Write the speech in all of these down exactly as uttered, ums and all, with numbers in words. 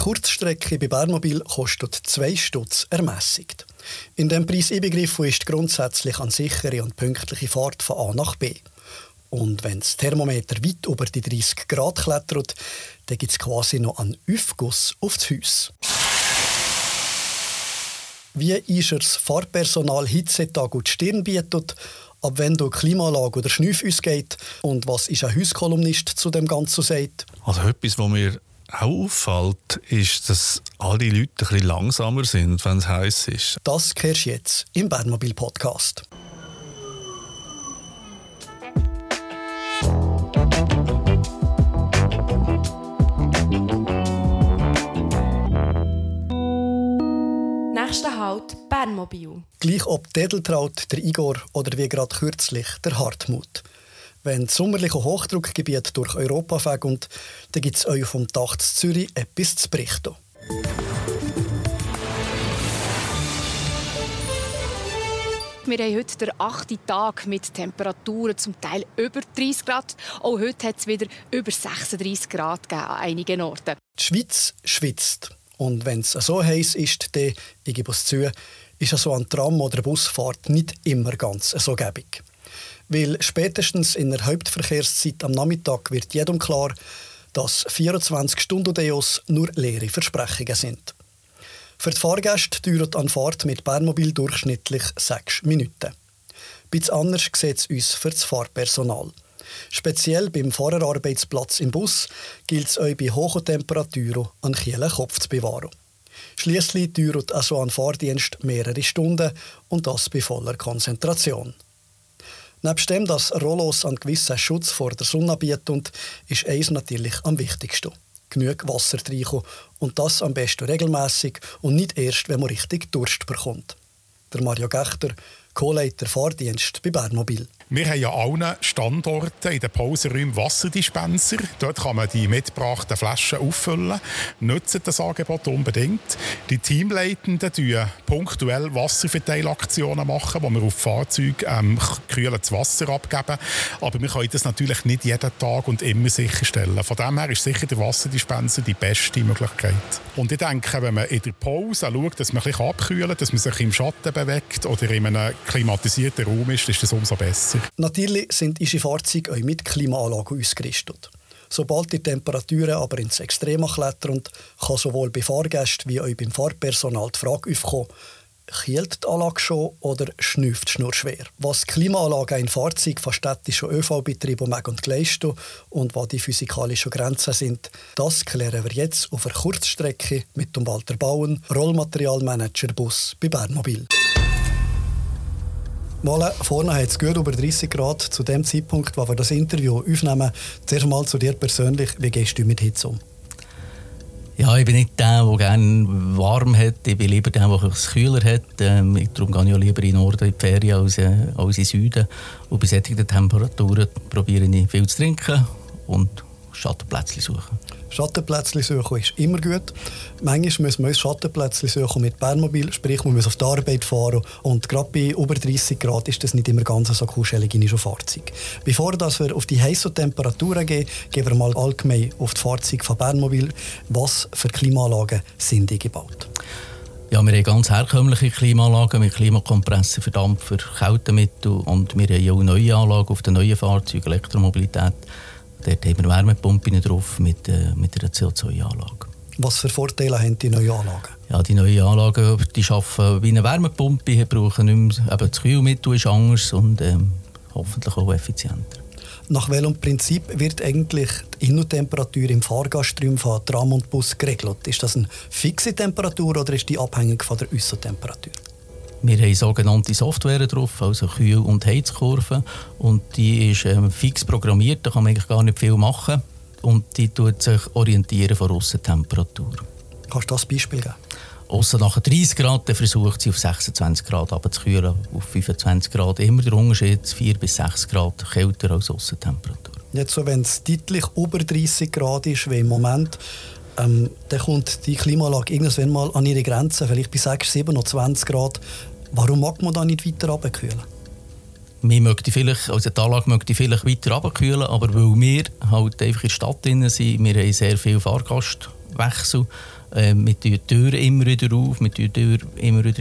Kurzstrecke bei Bernmobil kostet zwei Stutz ermässigt. In diesem Preisübergriff ist grundsätzlich eine sichere und pünktliche Fahrt von A nach B. Und wenn das Thermometer weit über die dreißig Grad klettert, dann gibt es quasi noch einen Aufguss aufs Haus. Wie ist das Fahrpersonal Hitzetag und die Stirn bietet, ab wenn du Klimaanlage oder Schnüff ausgeht und was ist ein Hauskolumnist zu dem Ganzen sagt? Also etwas, was mir auch auffällt, ist, dass alle Leute ein bisschen langsamer sind, wenn es heiß ist. Das hörst du jetzt im Bernmobil-Podcast. Nächster Halt Bernmobil. Gleich ob Dedeltraut, der Igor oder wie gerade kürzlich der Hartmut. Wenn das sommerliche Hochdruckgebiet durch Europa fegt, dann gibt es euch vom Dach zu Zürich etwas zu berichten. Wir haben heute den achten Tag mit Temperaturen zum Teil über dreißig Grad. Auch heute hat es wieder über sechsunddreißig Grad gegeben an einigen Orten. Die Schweiz schwitzt. Und wenn es so heiß ist, dann, ich gebe es zu, ist so eine Tram- oder Busfahrt nicht immer ganz so gäbig. Weil spätestens in der Hauptverkehrszeit am Nachmittag wird jedem klar, dass vierundzwanzig-Stunden-Deos nur leere Versprechungen sind. Für die Fahrgäste dauert eine Fahrt mit Bernmobil durchschnittlich sechs Minuten. Etwas anders sieht es uns für das Fahrpersonal. Speziell beim Fahrerarbeitsplatz im Bus gilt es euch bei hohen Temperaturen einen kühlen Kopf zu bewahren. Schliesslich dauert also ein Fahrdienst mehrere Stunden und das bei voller Konzentration. Nebst dem, dass Rollos einen gewissen Schutz vor der Sonne bieten, ist eins natürlich am wichtigsten: genug Wasser trinken und das am besten regelmässig und nicht erst, wenn man richtig Durst bekommt. Der Mario Gechter, Co-Leiter Fahrdienst bei Bernmobil. Wir haben ja allen Standorten in den Pausenräumen Wasserdispenser. Dort kann man die mitgebrachten Flaschen auffüllen. Nutzen das Angebot unbedingt. Die Teamleitenden machen punktuell Wasserverteilaktionen, machen, wo wir auf Fahrzeugen ähm, kühles Wasser abgeben. Aber wir können das natürlich nicht jeden Tag und immer sicherstellen. Von dem her ist sicher der Wasserdispenser die beste Möglichkeit. Und ich denke, wenn man in der Pause schaut, dass man ein bisschen abkühlen kann, dass man sich im Schatten bewegt oder in einem klimatisierten Raum ist, ist das umso besser. Natürlich sind unsere Fahrzeuge auch mit Klimaanlagen ausgerüstet. Sobald die Temperaturen aber ins Extreme klettern, kann sowohl bei Fahrgästen wie auch beim Fahrpersonal die Frage aufkommen, kühlt die Anlage schon oder schnüfft es nur schwer? Was Klimaanlagen in Fahrzeugen von städtischen ÖV-Betrieben leisten und was die physikalischen Grenzen sind, das klären wir jetzt auf einer Kurzstrecke mit dem Walter Bauen, Rollmaterialmanager Bus bei Bernmobil. Mal, vorne hat es gut über dreißig Grad. Zu dem Zeitpunkt, wo wir das Interview aufnehmen, zuerst mal zu dir persönlich. Wie gehst du mit Hitze um? Ja, ich bin nicht der, der gerne warm hat. Ich bin lieber der, der es kühler hat. Ähm, darum gehe ich auch lieber in den Norden in die Ferien als, äh, als in den Süden. Und bei solchen Temperaturen probiere ich viel zu trinken und Schattenplätzchen suchen. Schattenplätzchen suchen ist immer gut. Manchmal müssen wir uns Schattenplätzchen suchen mit Bernmobil, sprich wir müssen auf die Arbeit fahren. Und gerade bei über dreißig Grad ist das nicht immer ganz so kuschelig in unserem Fahrzeug. Bevor wir auf die heißen Temperaturen gehen, gehen wir mal allgemein auf die Fahrzeuge von Bernmobil. Was für Klimaanlagen sind die gebaut? Ja, wir haben ganz herkömmliche Klimaanlagen mit Klimakompressor für Dampfer, Kältemittel und wir haben auch neue Anlagen auf den neuen Fahrzeugen, Elektromobilität. Dort haben wir Wärmepumpen drauf mit, äh, mit einer C O zwei Anlage. Was für Vorteile haben die neuen Anlagen? Ja, die neuen Anlagen die arbeiten wie eine Wärmepumpe, brauchen nicht mehr, eben das Kühlmittel ist anders und ähm, hoffentlich auch effizienter. Nach welchem Prinzip wird eigentlich die Innentemperatur im Fahrgastraum von Tram und Bus geregelt? Ist das eine fixe Temperatur oder ist die abhängig von der Aussentemperatur? Wir haben sogenannte Software drauf, also Kühl- und Heizkurve. Und die ist ähm, fix programmiert, da kann man eigentlich gar nicht viel machen. Und die tut sich orientieren von der Aussentemperatur. Kannst du das Beispiel geben? Ausser nach dreißig Grad, dann versucht sie auf sechsundzwanzig Grad runterzukühlen, auf fünfundzwanzig Grad. Immer der Unterschied, vier bis sechs Grad kälter als Aussentemperatur. Jetzt so, wenn es deutlich über dreißig Grad ist, wie im Moment, ähm, dann kommt die Klimaanlage irgendwann mal an ihre Grenzen, vielleicht bei sechs, siebenundzwanzig Grad. Warum mag man da nicht weiter runterkühlen? Wir möchten vielleicht, also die Anlage möchte vielleicht weiter runterkühlen, aber weil wir halt einfach in der Stadt drin sind, wir haben sehr viele Fahrgastwechsel, Äh, wir tun die Tür immer wieder auf, wir tun die Tür immer wieder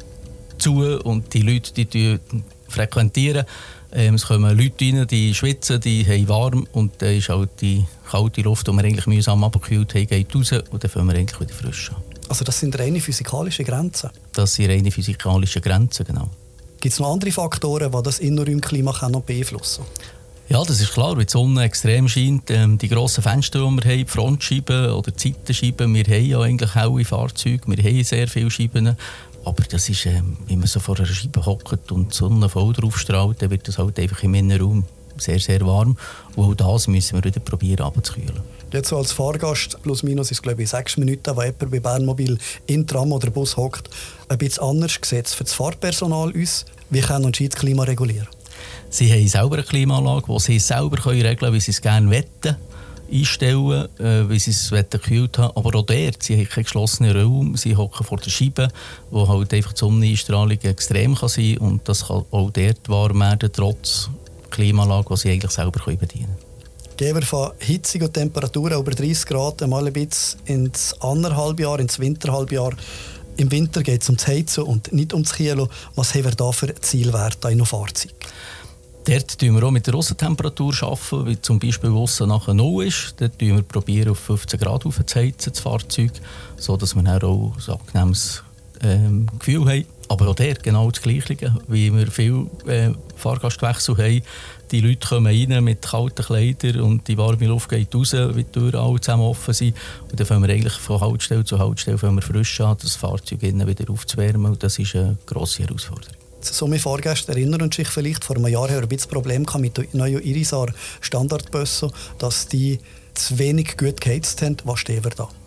zu und die Leute die, die frequentieren. Ähm, es kommen Leute rein, die schwitzen, die haben warm und dann ist halt die kalte Luft, die wir eigentlich mühsam abgekühlt haben, geht raus und dann fangen wir eigentlich wieder frisch an. Also das sind reine physikalische Grenzen? Das sind reine physikalische Grenzen, genau. Gibt es noch andere Faktoren, die das Innenraumklima beeinflussen können? Ja, das ist klar, wenn die Sonne extrem scheint, ähm, die grossen Fenster, die wir haben, die Frontscheiben oder die Seitenscheiben, wir haben ja eigentlich helle Fahrzeuge, wir haben sehr viele Scheiben, aber das ist, ähm, wenn man so vor einer Scheibe hockt und die Sonne voll drauf strahlt, dann wird das halt einfach im Innenraum sehr, sehr warm und auch das müssen wir wieder probieren abzukühlen. Jetzt so als Fahrgast, plus minus ist glaube ich sechs Minuten, wo jemand bei Bernmobil in Tram oder Bus hockt, ein bisschen anders gesetzt für das Fahrpersonal uns. Wie können uns das Klima regulieren? Sie haben selber eine Klimaanlage, die sie selber regeln können, wie sie es gerne wollen, einstellen, äh, wie sie es gekühlt haben. Aber auch dort, sie haben keinen geschlossenen Raum, sie hocken vor der Scheibe, wo halt einfach die Sonneneinstrahlung extrem kann sein kann. Und das kann auch dort warm werden, trotz Klimaanlage, die sie eigentlich selber bedienen können. Gehen wir von Hitzung und Temperaturen über dreißig Grad einmal ein bisschen ins anderthalb Jahr, ins Winterhalbjahr. Im Winter geht es um das Heizen und nicht um das Kühlen. Was haben wir da für Zielwerte in einem Fahrzeug? Dort arbeiten wir auch mit der Aussentemperatur, wie zum Beispiel aussen nachher null ist. Dort probieren wir auf fünfzehn Grad aufzuheizen, das Fahrzeug, sodass wir dann auch ein angenehmes ähm, Gefühl haben. Aber auch dort genau das Gleiche, wie wir viele äh, Fahrgastwechsel haben. Die Leute kommen rein mit kalten Kleidern und die warme Luft geht raus, wie die Türen alle zusammen offen sind. Und dann fangen wir eigentlich von Haltestelle zu Haltestelle wir frisch an, das Fahrzeug innen wieder aufzuwärmen. Und das ist eine grosse Herausforderung. So meine Fahrgäste erinnern sich vielleicht, vor einem Jahr haben wir ein bisschen Problem mit den neuen Irisar Standardbussen, dass die zu wenig gut geheizt haben. Was stehen wir da?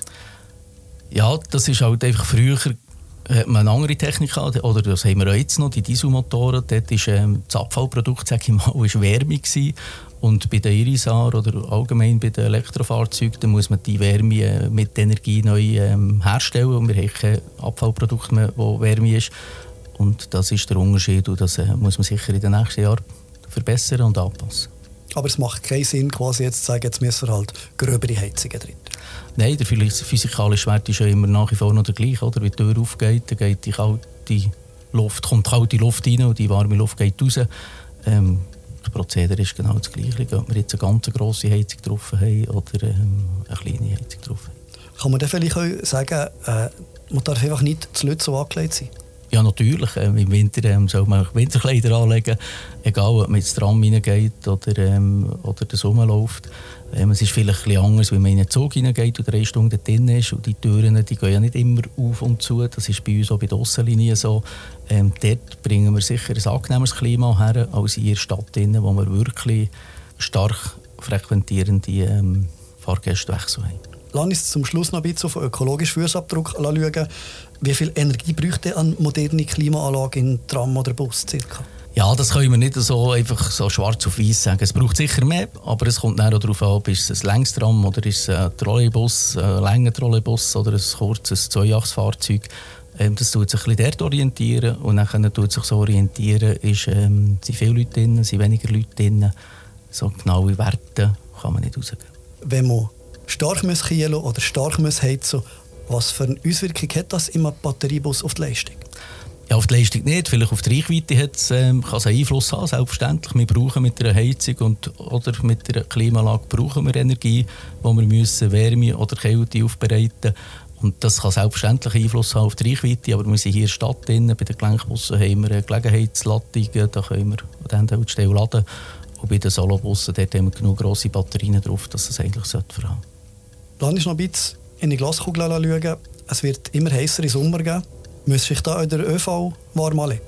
Ja, das ist halt einfach früher hat man eine andere Technik gehabt, oder das haben wir auch jetzt noch, die Dieselmotoren. Dort war ähm, das Abfallprodukt, sage ich mal, ist Wärme gewesen. Und bei den Irisar oder allgemein bei den Elektrofahrzeugen, da muss man die Wärme äh, mit Energie neu ähm, herstellen. Und wir haben kein Abfallprodukt mehr, das Wärme ist. Und das ist der Unterschied und das äh, muss man sicher in den nächsten Jahren verbessern und anpassen. Aber es macht keinen Sinn, quasi jetzt zu sagen, jetzt müssen wir halt gröbere Heizungen drin. Nein, der physikalische Wert ist ja immer nach wie vor noch der gleiche. Oder? Wenn die Tür aufgeht, dann geht die kalte Luft, kommt die kalte Luft rein und die warme Luft geht raus. Ähm, das Prozedere ist genau das gleiche, ob wir jetzt eine ganz grosse Heizung drauf haben oder ähm, eine kleine Heizung drauf haben. Kann man dann vielleicht auch sagen, äh, man darf einfach nicht zu laut so angelegt sein? Ja, natürlich. Ähm, Im Winter ähm, soll man Winterkleider anlegen, egal ob man ins Tram hineingeht oder, ähm, oder das rumläuft. Ähm, es ist vielleicht ein bisschen anders, wenn man in einen Zug hineingeht und drei Stunden drin ist. Und die Türen die gehen ja nicht immer auf und zu. Das ist bei uns auch bei der Aussenlinie so. Ähm, dort bringen wir sicher ein angenehmeres Klima her als in der Stadt, wo wir wirklich stark frequentierende ähm, Fahrgästewechsel haben. Lass uns zum Schluss noch ein bisschen auf den ökologischen Fußabdruck schauen. Wie viel Energie bräuchte eine moderne Klimaanlage in Tram oder Bus circa? Ja, das können wir nicht so einfach so schwarz auf weiß sagen. Es braucht sicher mehr, aber es kommt dann auch darauf an, ist es ein Längstram oder ist es ein Trolleybus, ein länger Trolleybus oder ein kurzes Zweiachsfahrzeug. Ähm, das tut sich ein bisschen dort orientieren und dann tut sich so orientieren, ist, ähm, sind viele Leute drin, sind weniger Leute drin. So genaue Werte kann man nicht rausgeben. Wenn man stark kühlen oder stark heizen, was für eine Auswirkung hat das im Batteriebus auf die Leistung? Ja, auf die Leistung nicht, vielleicht auf die Reichweite ähm, kann es einen Einfluss haben, selbstverständlich. Wir brauchen mit einer Heizung und, oder mit einer Klimaanlage brauchen wir Energie, wo wir müssen Wärme oder Kälte aufbereiten. Und das kann selbstverständlich Einfluss haben auf die Reichweite, aber wir sind hier in der Stadt drin, bei den Gelenkbussen haben wir eine Gelegenheitsladung, da können wir an dieser Stelle laden. Und bei den Solobussen dort haben wir genug grosse Batterien drauf, dass das eigentlich verhalten sollte. Lass uns noch ein bisschen in die Glaskugel schauen. Es wird immer heißer im Sommer geben. Müsste sich da der ÖV warm anlegen?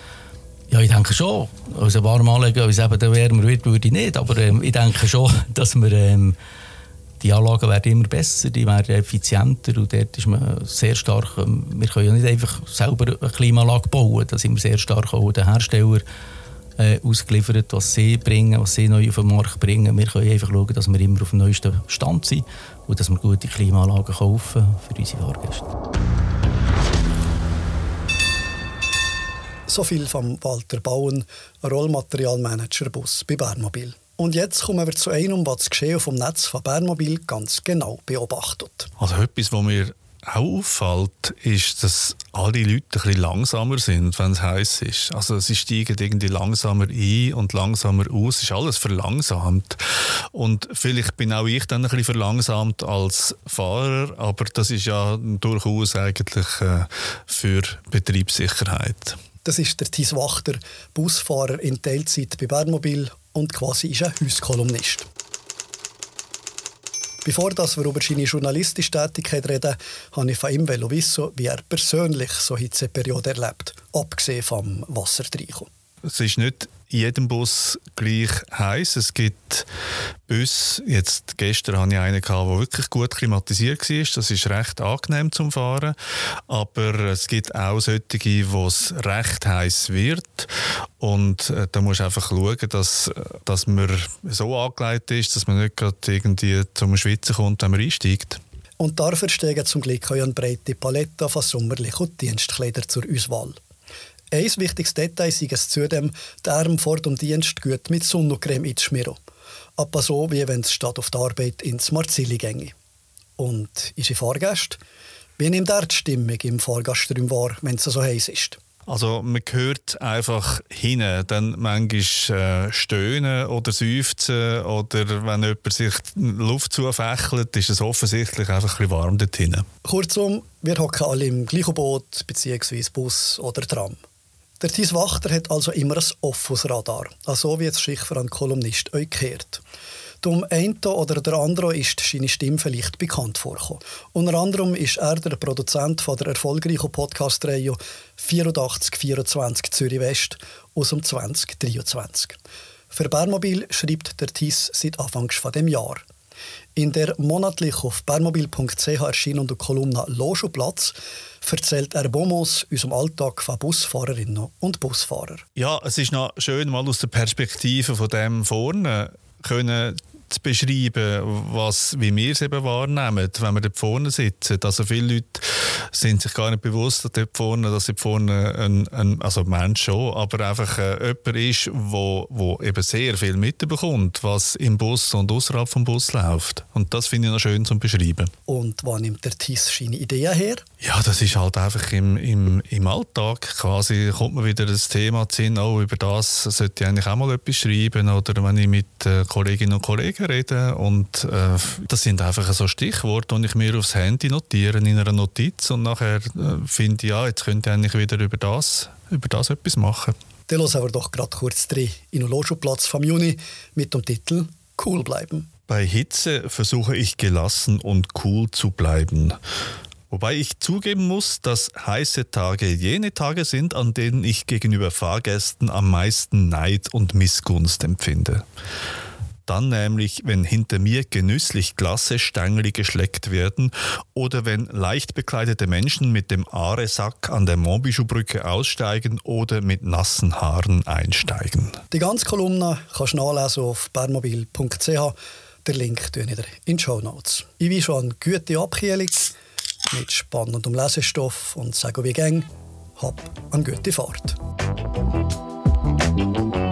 Ja, ich denke schon. Also warm anlegen, wenn es eben wärmer wird, würde ich nicht. Aber ähm, ich denke schon, dass wir, ähm, die Anlagen werden immer besser, die werden effizienter und dort ist man sehr stark. Ähm, wir können ja nicht einfach selber eine Klimaanlage bauen. Da sind wir sehr stark auch den Hersteller äh, ausgeliefert, was sie bringen, was sie neu auf den Markt bringen. Wir können einfach schauen, dass wir immer auf dem neuesten Stand sind und dass wir gute Klimaanlagen kaufen für unsere Fahrgäste. So viel von Walter Bauen, Rollmaterialmanager Bus bei Bernmobil. Und jetzt kommen wir zu einem, was das Geschehen vom Netz von Bernmobil ganz genau beobachtet. Also etwas, was wir auch auffällt, ist, dass alle Leute ein bisschen langsamer sind, wenn es heiß ist. Also sie steigen irgendwie langsamer ein und langsamer aus. Es ist alles verlangsamt. Und vielleicht bin auch ich dann ein bisschen verlangsamt als Fahrer, aber das ist ja durchaus eigentlich äh, für Betriebssicherheit. Das ist der Thies Wachter, Busfahrer in Teilzeit bei Bernmobil und quasi ist ein Hauskolumnist. Bevor das wir über seine journalistische Tätigkeit reden, habe ich von ihm wissen, wie er persönlich so eine Hitzeperiode erlebt, abgesehen vom Wassertreichen. Es ist nicht in jedem Bus gleich heiß. Es gibt Busse, jetzt gestern hatte ich einen, der wirklich gut klimatisiert war. Das ist recht angenehm zum Fahren. Aber es gibt auch solche, wo es recht heiß wird. Und äh, da muss man einfach schauen, dass, dass man so angelegt ist, dass man nicht gerade irgendwie zum Schwitzen kommt, wenn man einsteigt. Und dafür stehen zum Glück auch eine breite Palette von sommerlichen und Dienstkleidern zur Auswahl. Ein wichtiges Detail ist es zudem, den Arm vor dem Dienst gut mit Sonnencreme einzuschmieren. Aber so, wie wenn es statt auf die Arbeit ins Marzilli ginge. Und unsere Fahrgäste? Wie nimmt er die Stimmung im Fahrgastraum wahr, wenn es so heiß ist? Also man hört einfach hin, dann manchmal äh, stöhnen oder seufzen oder wenn jemand sich die Luft zufächelt, ist es offensichtlich einfach ein bisschen warm dort hinten. Kurzum, wir hocken alle im gleichen Boot bzw. Bus oder Tram. Der Thies Wachter hat also immer ein offenes Radar, also wie es sich für einen Kolumnist euch gehört. Dem einen oder der anderen ist seine Stimme vielleicht bekannt vorgekommen. Unter anderem ist er der Produzent von der erfolgreichen Podcast-Reihe vierundachtzig vierundzwanzig Zürich West aus dem zwanzig dreiundzwanzig. Für Bernmobil schreibt der Thies seit Anfang von dem Jahr. In der monatlich auf bernmobil punkt c h erscheinenden Kolumne «Logenplatz» erzählt er Bonmots aus dem Alltag von Busfahrerinnen und Busfahrern. Ja, es ist noch schön, mal aus der Perspektive von dem vorne können zu beschreiben, was, wie wir es eben wahrnehmen, wenn wir dort vorne sitzen. Also viele Leute sind sich gar nicht bewusst, dass dort vorne, dass dort vorne ein, ein, also ein Mensch schon, aber einfach äh, jemand ist, wo, wo eben sehr viel mitbekommt, was im Bus und außerhalb vom Bus läuft. Und das finde ich noch schön zum Beschreiben. Und wo nimmt der Thies seine Ideen her? Ja, das ist halt einfach im, im, im Alltag. Quasi kommt mir wieder das Thema zu Sinn, oh, über das sollte ich eigentlich auch mal etwas schreiben. Oder wenn ich mit äh, Kolleginnen und Kollegen rede. Und äh, das sind einfach so Stichworte, die ich mir aufs Handy notiere in einer Notiz. Und nachher äh, finde ich, ja, jetzt könnte ich eigentlich wieder über das, über das etwas machen. Dann hören wir doch gerade kurz rein in den Logenplatz vom Juni mit dem Titel «Cool bleiben». Bei Hitze versuche ich gelassen und cool zu bleiben. Wobei ich zugeben muss, dass heiße Tage jene Tage sind, an denen ich gegenüber Fahrgästen am meisten Neid und Missgunst empfinde. Dann nämlich, wenn hinter mir genüsslich glasse Stängel geschleckt werden oder wenn leicht bekleidete Menschen mit dem Aare-Sack an der Montbichou-Brücke aussteigen oder mit nassen Haaren einsteigen. Die ganze Kolumne kannst du nachlesen auf bernmobil punkt c h. Den Link tue ich dir in die Shownotes. Ich wünsche schon eine gute Abkühlung mit spannendem Lesestoff und sage wie gäng, hab eine gute Fahrt.